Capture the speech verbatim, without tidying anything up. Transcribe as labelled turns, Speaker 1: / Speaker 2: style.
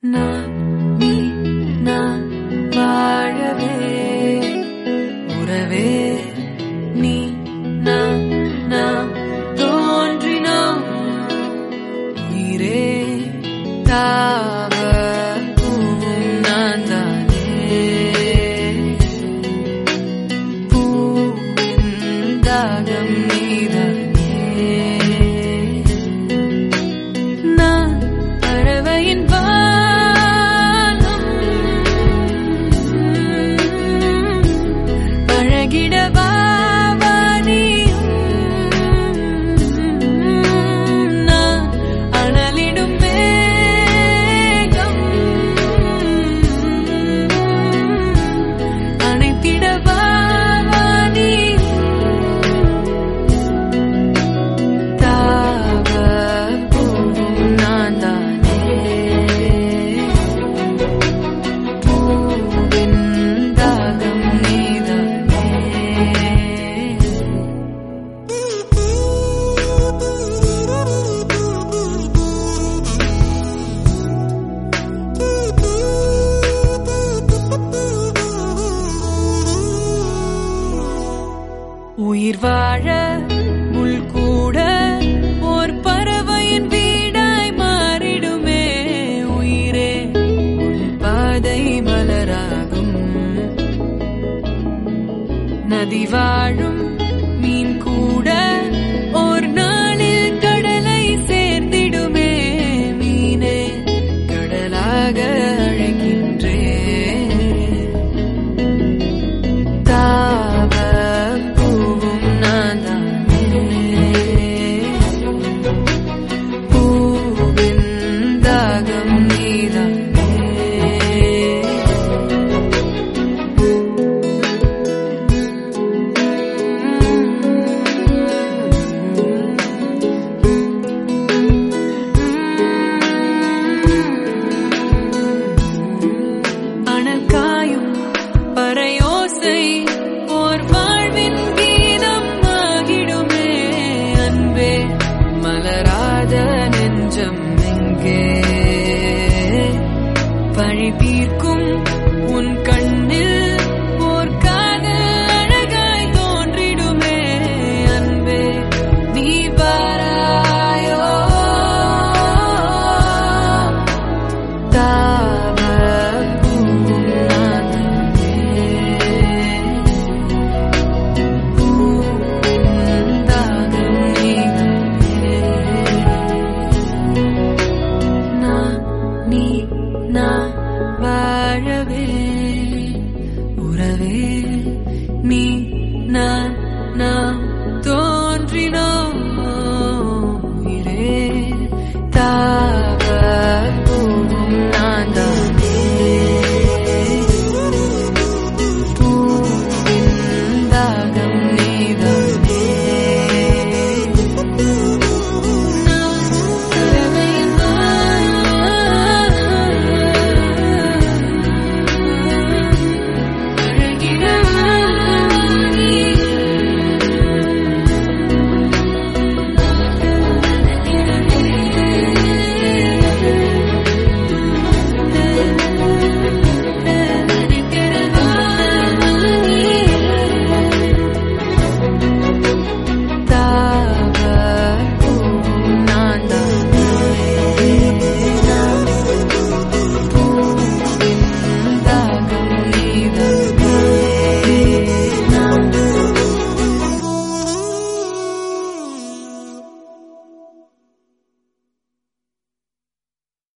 Speaker 1: நான் நீ நான் வாழவே உறவே நீ நான் நாம் தோன்றினோம் உயிரே தாவ பூவும் நான் தானே பூவின் தாகம் நீதானே நான் பறவையின் உயிர் வாழ முள் கூட ஓர் பறவையின் வீடாய் மாறிடுமே உயிரே உன் பாதை மலராகும் நதி வாழும் மீன் கூட ஓர் நாளில் கடலை சேர்ந்திடுமே மீனே கடலாக அழைக்கின்றே பழி தீர்க்கும் உன் கண்ணில் ஓர் காதல் அழகாய் தோன்றிடுமே அன்பே நீ வாராயோ தாவ பூவும் நானே பூவின் தாகம் நீதானே நான் நீ நான் வாழவே உறவே நீ நான் நாம்